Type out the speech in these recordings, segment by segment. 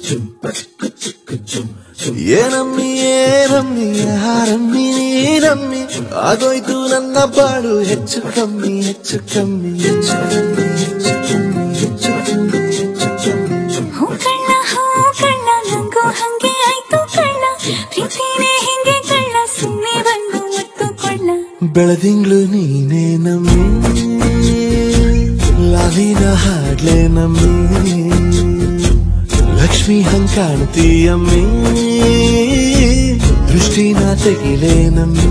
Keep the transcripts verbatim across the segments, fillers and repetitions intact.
ಏನಮ್ಮಿ ಏನಮ್ಮಿ ಯಾರಮ್ಮಿ ನೀನಮ್ಮಿ ಆಗೋಯ್ತು ನನ್ನ ಬಾಳು ಹೆಚ್ಚು ಕಮ್ಮಿ ಹೆಚ್ಚು ಕಮ್ಮಿ ಹೆಚ್ಚು ಕಮ್ಮಿ ಹೆಚ್ಚು ಕಮ್ಮಿ ಹೆಚ್ಚು ಕಮ್ಮಿ ಹೆಚ್ಚು ಕಮ್ಮಿ ಹೂ ಕಳ್ಳ ಹೂ ಕಳ್ಳ ನಂಗೂ ಹಂಗೆ ಆಯ್ತು ಕಳ್ಳ ಪ್ರೀತಿನೇ ಹಿಂಗೆ ಕಳ್ಳ ಸುಮ್ಮನೆ ಬಂದು ಮುತ್ತು ಕೊಳ್ಳ ಬೆಳದಿಂಗ್ಳು ನೀನೇ ನಮ್ಮಿ ಲಾಲಿನ ಹಾಡ್ಲೆ ನಮ್ಮಿ ಲಕ್ಷ್ಮಿ ಹಂಗ್ ಕಾಣ್ತೀಯಮ್ಮಿ ದೃಷ್ಟಿನ ತೆಗಿಲೆ ನಮ್ಮಿ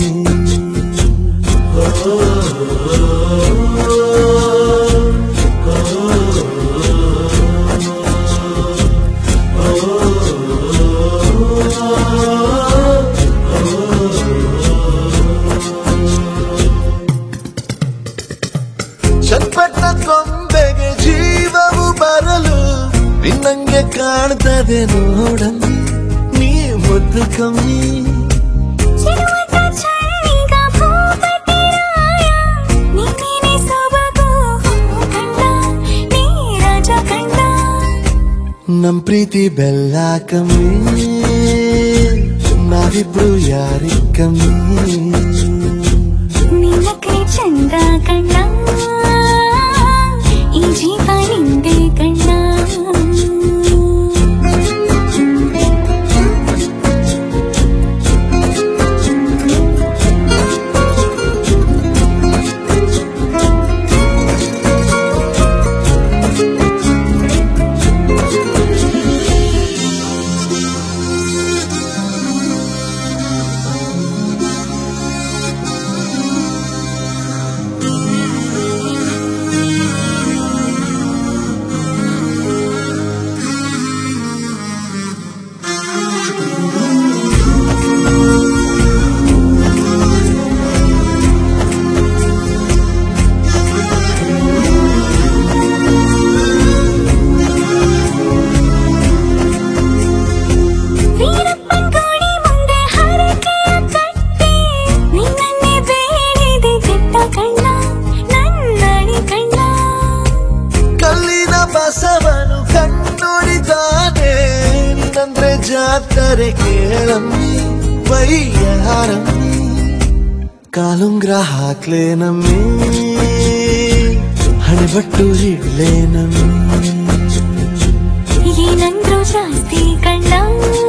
ಚಟ್ಪಟ ಕೊಂಬೆಗೆ ಜೀವವು ಬರಲು ನಿನ್ನಂಗೆ ಕಾಣ್ತದೆ ನೋಡಮ್ಮಿ ನೀ ಮುದ್ದು ಕಮ್ಮಿ ನಮ್ ಪ್ರೀತಿ ಬೆಲ್ಲ ಕಮ್ಮಿ ನಾವಿಬ್ರು ಯಾರಿ ಕಮ್ಮಿ ನಿನ್ನ ಕೈ ಚಂದ ಕಣ್ಣ ಈ ಜೀವ ನಿಂದೆ ಕಣ್ಣ ಬಸವನು ಕಣ್ಣುಡಿದಾನೆ ನಿನ್ನಂದ್ರೆ ಜಾತ್ರೆ ಕೇಳಮ್ಮಿ ಬೈಯಾರಮ್ಮಿ ಕಾಲುಂಗ್ರ ಹಾಕ್ಲೆ ನಮ್ಮಿ ಹಣೆಬಟ್ಟು ಇಡ್ಲೆ ನಮ್ಮಿ ಏನಂದ್ರು ಜಾಸ್ತಿ ಕಣ್ಣ